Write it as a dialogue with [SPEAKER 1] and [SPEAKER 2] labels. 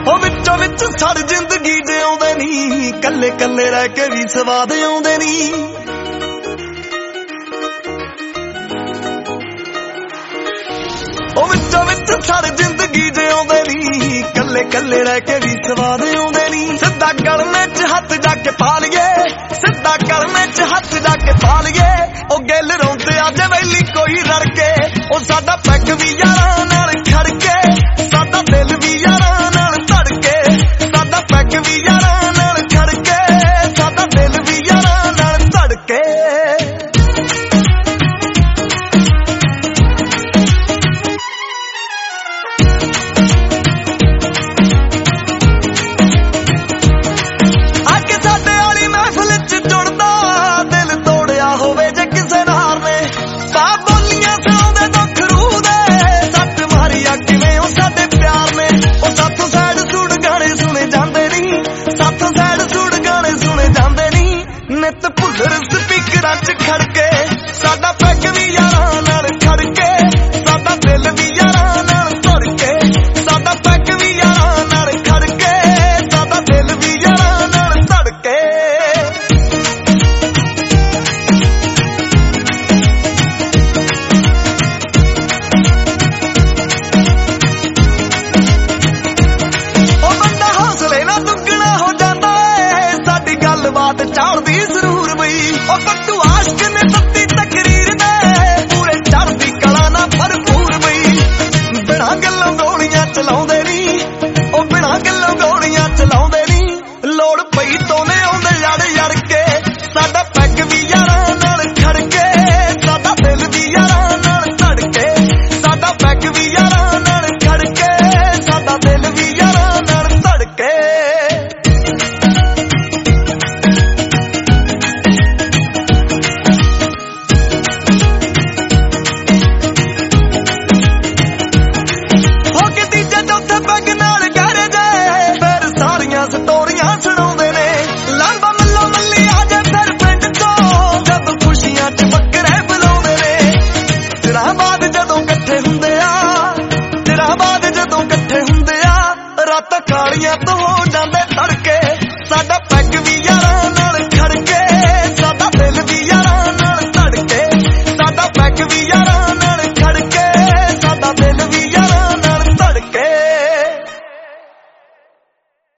[SPEAKER 1] ਉਹ ਵਿੱਚੋਂ ਵਿੱਚ ਸੜ ਜ਼ਿੰਦਗੀ ਜਿਉਂਦੇ ਨੀ, ਕੱਲੇ ਕੱਲੇ ਰਹਿ ਕੇ ਵੀ ਸਵਾਦ ਆਉਂਦੇ ਨੀ। ਉਹ ਵਿੱਚੋਂ ਵਿੱਚ ਸੜ ਜ਼ਿੰਦਗੀ ਜਿਉਂਦੇ ਨੀ, ਕੱਲੇ ਕੱਲੇ ਰਹਿ ਕੇ ਵੀ ਸਵਾਦ ਆਉਂਦੇ ਨੀ। ਸਿੱਧਾ ਗਲਮੇ 'ਚ ਹੱਥ ਜਾ ਕੇ ਪਾ ਲਈਏ, ਸਿੱਧਾ ਗਲਮੇ 'ਚ ਹੱਥ ਜਾ ਕੇ ਪਾ ਲਈਏ। ਉਹ ਗਿੱਲ ਰੋਂਦੇ ਅੱਜ ਵੈਲੀ ਕੋਈ ਰੜ ਕੇ, ਉਹ ਸਾਡਾ ਪੈਗ ਵੀ ਯਾਰਾਂ